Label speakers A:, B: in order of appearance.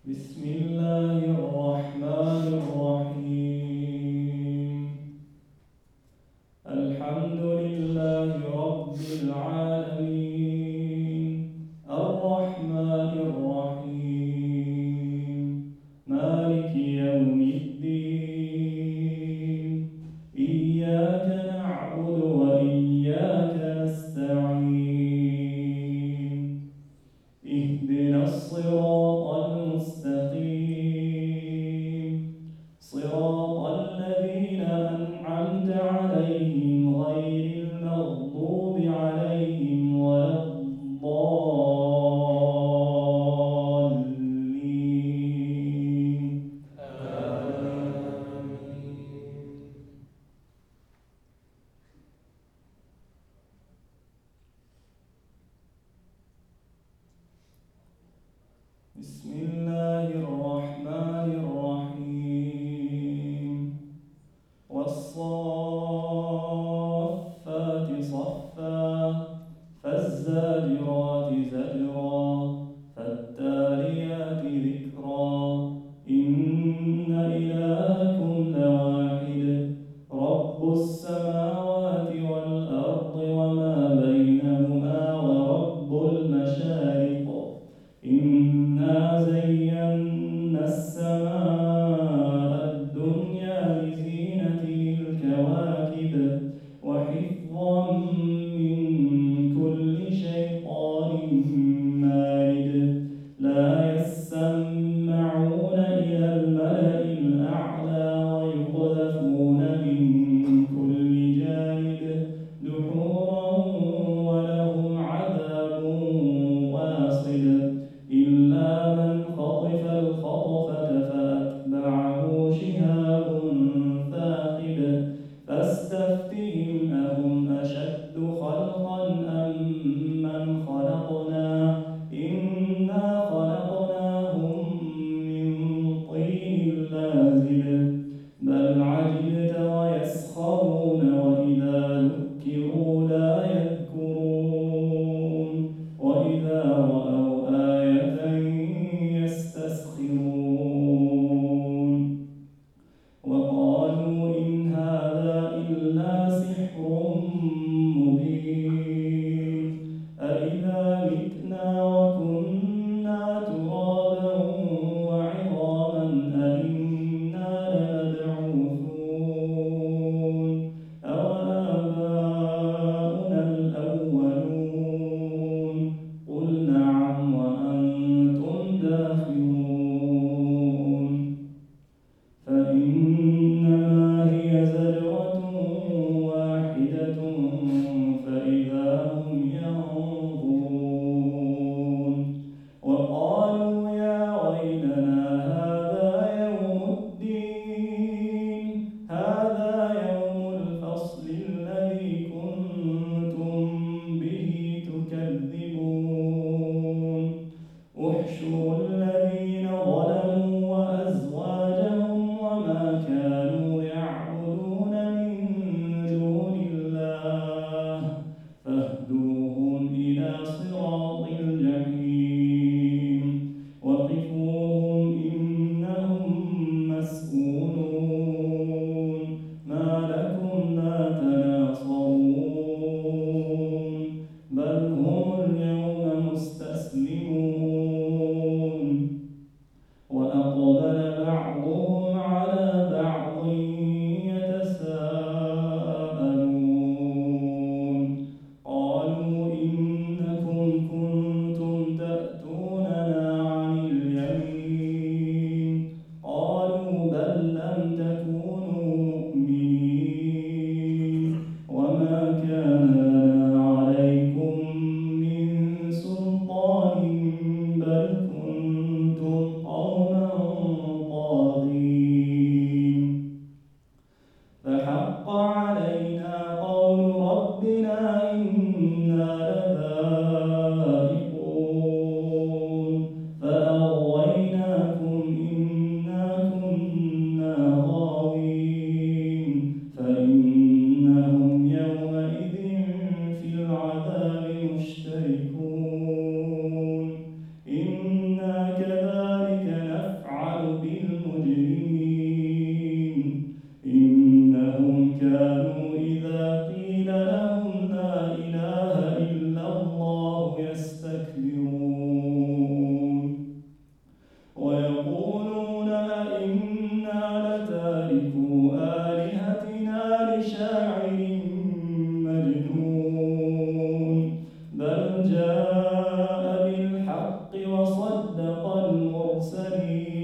A: بسم الله الرحمن الرحيم. الحمد لله رب العالمين، الرحمن الرحيم، مالك يوم الدين. إياك نعبد وإياك نستعين. اهدنا الصراط المستقيم، صراط الذين أنعمت عليهم غير المغضوب عليهم ولا الضالين. بسم الله الرحمن الرحيم. والصافات صفا، فالزاجرات زجرا، فالتاليات ذكرا. إن إلهكم لواحد، رب السماوات والأرض وما بينهما ورب المشارق. إنا زينا السماء الدنيا بزينة الكواكب، وحفظا من كل شيطان مارد. لا يسمعون إلى الملأ الأعلى ويقذفون من كل جانب دحورا، ولهم عذاب واصب. إلا من خطف الخطفة فأتبعه شهاب ثاقب. فاستفتهم أهم أشد خلقا أم من خلقنا؟ إنا خلقناهم من طين لازب. بل عجبت ويسخرون وإذا ذكروا لا يذكرون، وإذا رأوا آية يستسخرون، وقالوا إن هذا إلا سحر مبين. أإذا متنا وكنا ترابا وعظاما أإنا لمبعوثون أوآباؤنا الأولون؟ قل نعم وأنتم داخرون. فإنما هي زجرة واحدة فإذا هم ينظرون. وقالوا يا ويلنا هذا يوم الدين، هذا يوم الفصل الذي كنتم به تكذبون. احشروا الذين ظلموا وأزواجهم وما كانوا يعبدون من دون الله، فاهدوهم إلى صراط الجحيم. وقفوهم إنهم مسؤولون. ما لكم لا تناصرون، بل هم اليوم مستسلمون. وأقبل بعضهم على بعض يتساءلون. قالوا إنكم كنتم تأتوننا عن اليمين جاء بالحق وصدق المرسلين